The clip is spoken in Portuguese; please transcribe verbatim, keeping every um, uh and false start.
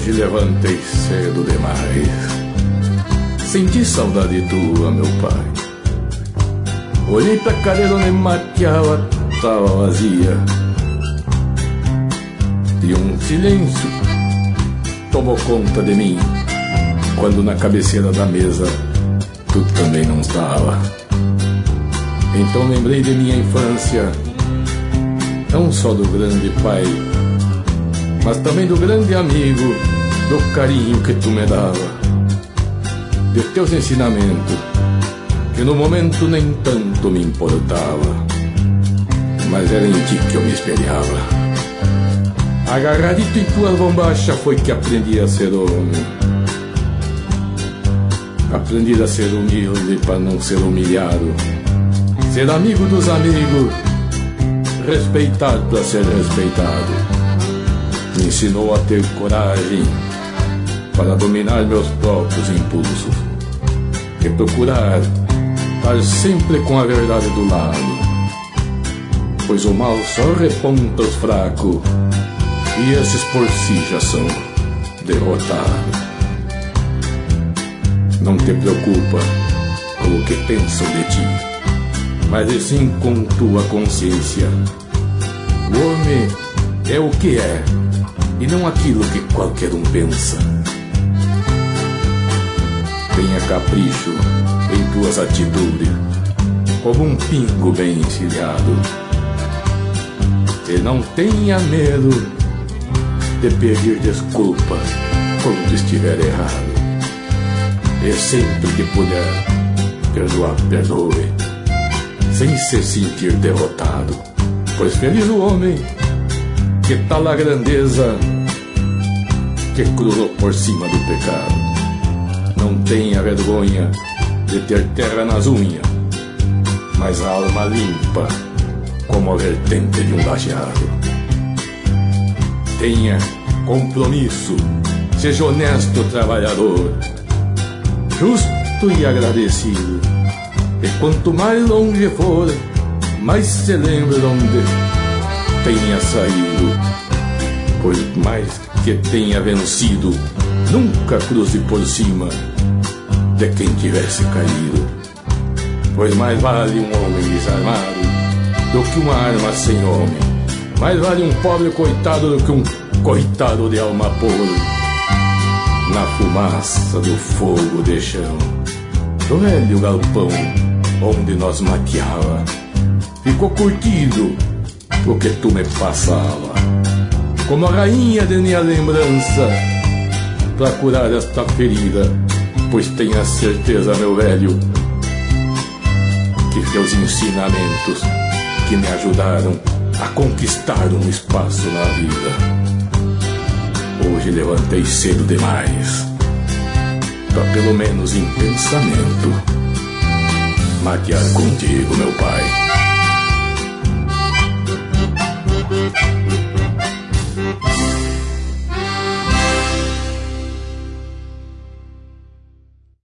Hoje levantei cedo demais. Senti saudade tua, meu pai. Olhei pra cadeira onde mateava, tava vazia. E um silêncio tomou conta de mim, quando na cabeceira da mesa tu também não estava. Então lembrei de minha infância, não só do grande pai, mas também do grande amigo, do carinho que tu me dava, de teus ensinamentos, que no momento nem tanto me importava, mas era em ti que eu me espelhava. Agarradito em tuas bombachas foi que aprendi a ser homem. Aprendi a ser humilde para não ser humilhado, ser amigo dos amigos, respeitar para ser respeitado. Me ensinou a ter coragem para dominar meus próprios impulsos e procurar estar sempre com a verdade do lado, pois o mal só reponta os fracos, e esses por si já são derrotados. Não te preocupa com o que pensam de ti, mas e sim com tua consciência. O homem é o que é, e não aquilo que qualquer um pensa. Tenha capricho em tuas atitudes, como um pingo bem encilhado, e não tenha medo de pedir desculpa quando estiver errado. E sempre que puder, perdoar, perdoe, sem se sentir derrotado, pois feliz o homem que tal a grandeza que cruzou por cima do pecado. Não tenha vergonha de ter terra nas unhas, mas a alma limpa como a vertente de um lajeado. Tenha compromisso, seja honesto trabalhador, justo e agradecido, e quanto mais longe for, mais se lembra de onde tenha saído, pois mais que tenha vencido, nunca cruze por cima de quem tivesse caído, pois mais vale um homem desarmado do que uma arma sem homem. Mais vale um pobre coitado do que um coitado de alma podre na fumaça do fogo de chão. Do velho galpão onde nós mateava, ficou curtido o que tu me passava, como a rainha de minha lembrança, pra curar esta ferida, pois tenha certeza, meu velho, que teus ensinamentos que me ajudaram a conquistar um espaço na vida. Hoje levantei cedo demais, pra pelo menos em pensamento matear contigo, meu pai.